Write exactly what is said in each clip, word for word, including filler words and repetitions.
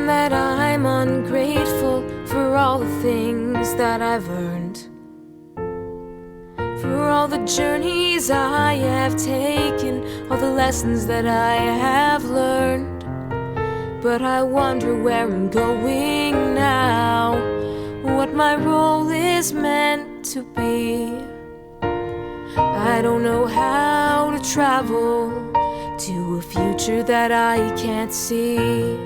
that I'm ungrateful for all the things that I've earned, for all the journeys I have taken, all the lessons that I have learned. But I wonder where I'm going now, what my role is meant to be. I don't know how to travel to a future that I can't see.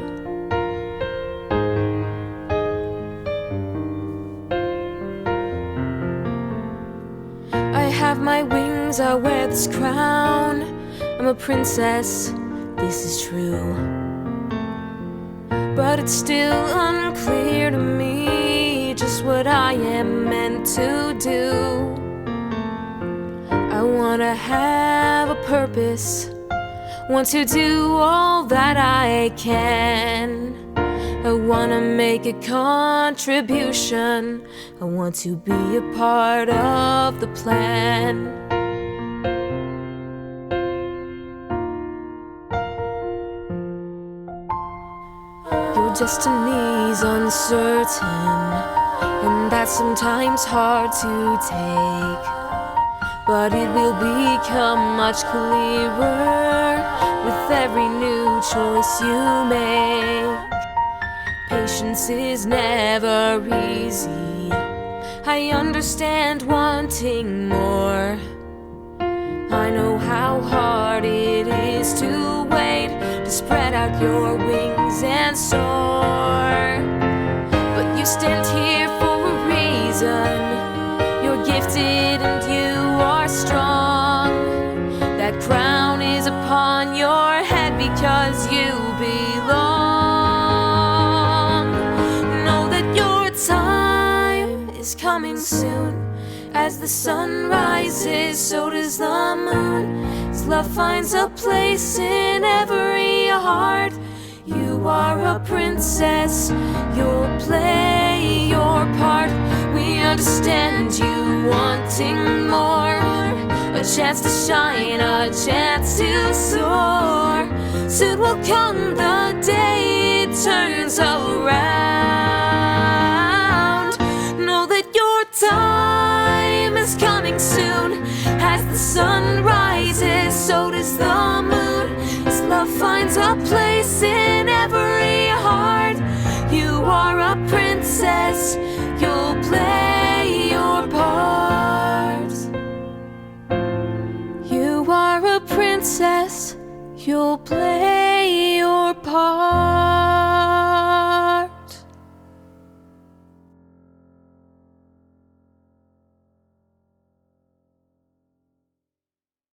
I have my wings, I wear this crown. I'm a princess, this is true. But it's still unclear to me just what I am meant to do. I wanna have a purpose, want to do all that I can. I wanna make a contribution, I want to be a part of the plan. Your destiny's uncertain, and that's sometimes hard to take, but it will become much clearer with every new choice you make. Patience is never easy, I understand wanting more. I know how hard it is to wait, to spread out your wings and soar. But you stand here for a reason, you're gifted and you are strong. That crown is upon your head because you belong. Know that your time is coming soon. As the sun rises, so does the moon. As love finds a place in every heart, you are a princess, you'll play your part. We understand you wanting more, a chance to shine, a chance to soar. Soon will come the day it turns around. Know that your time is coming soon. As the sun rises, so does the moon. As love finds a place in every heart, you are a princess, you'll play your part. You are a princess, you'll play your part.